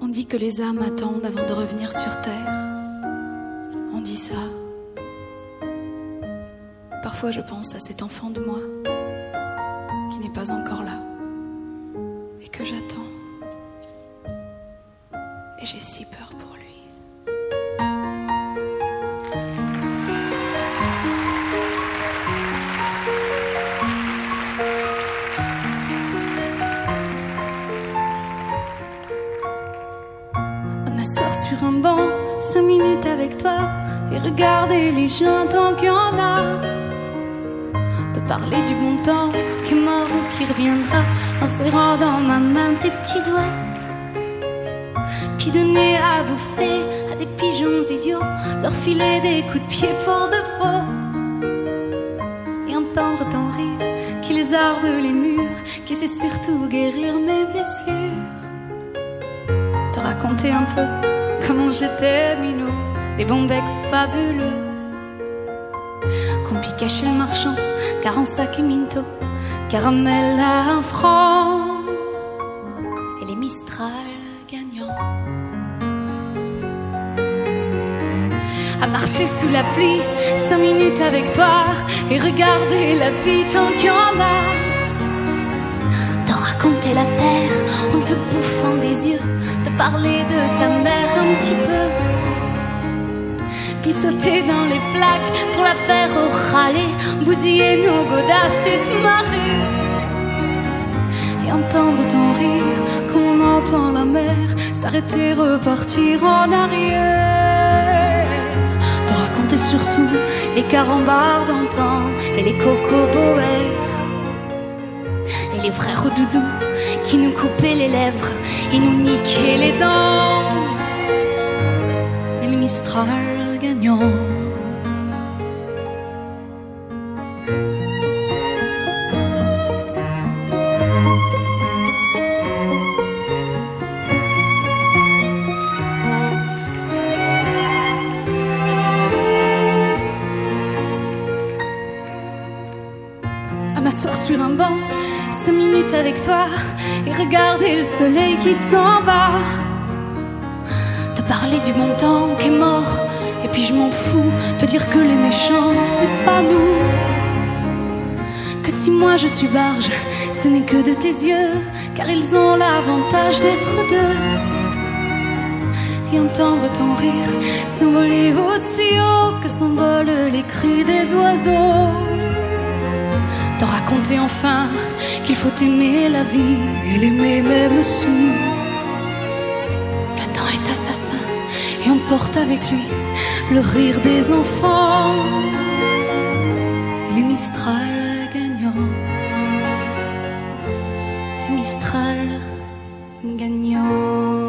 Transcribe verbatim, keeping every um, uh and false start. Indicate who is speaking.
Speaker 1: dit que les âmes attendent avant de revenir sur terre. On dit ça. Parfois je pense à cet enfant de moi qui n'est pas encore là et que j'attends. Et j'ai si peur pour lui.
Speaker 2: M'asseoir sur un banc, cinq minutes avec toi, et regarder les gens tant qu'il y en a. De parler du bon temps qui est mort ou qui reviendra, en serrant dans ma main tes petits doigts. Puis donner à bouffer à des pigeons idiots, leur filer des coups de pied pour de faux. Et entendre ton rire qui lézarde les murs, qui sait surtout guérir mes blessures. Te raconter un peu comment j'étais minot, des bons becs fabuleux, qu'on pis cachait le marchand, car en sac et minto, caramel à un franc, et les Mistral gagnants. À marcher sous la pluie, cinq minutes avec toi, et regarder la vie tant qu'il y en a. Te raconter la terre en te bouffant des yeux, te parler de ta mère un petit peu, puis sauter dans les flaques pour la faire râler, bousiller nos godasses et se marrer, et entendre ton rire quand on entend la mer s'arrêter, repartir en arrière. Te raconter surtout les carambars d'antan et les cocoboères et les frères au doudou qui nous coupaient les lèvres et nous niquaient les dents, et les Mistral gagnants. À m'asseoir sur un banc, cinq minutes avec toi, et regarder le soleil qui s'en va. Te parler du bon temps qui est mort, et puis je m'en fous, te dire que les méchants c'est pas nous, que si moi je suis barge, ce n'est que de tes yeux, car ils ont l'avantage d'être deux. Et entendre ton rire s'envoler aussi haut que s'envolent les cris des oiseaux. Te raconter enfin qu'il faut aimer la vie et l'aimer même si le temps est assassin et emporte avec lui le rire des enfants, et les Mistral gagnants, les Mistral gagnants.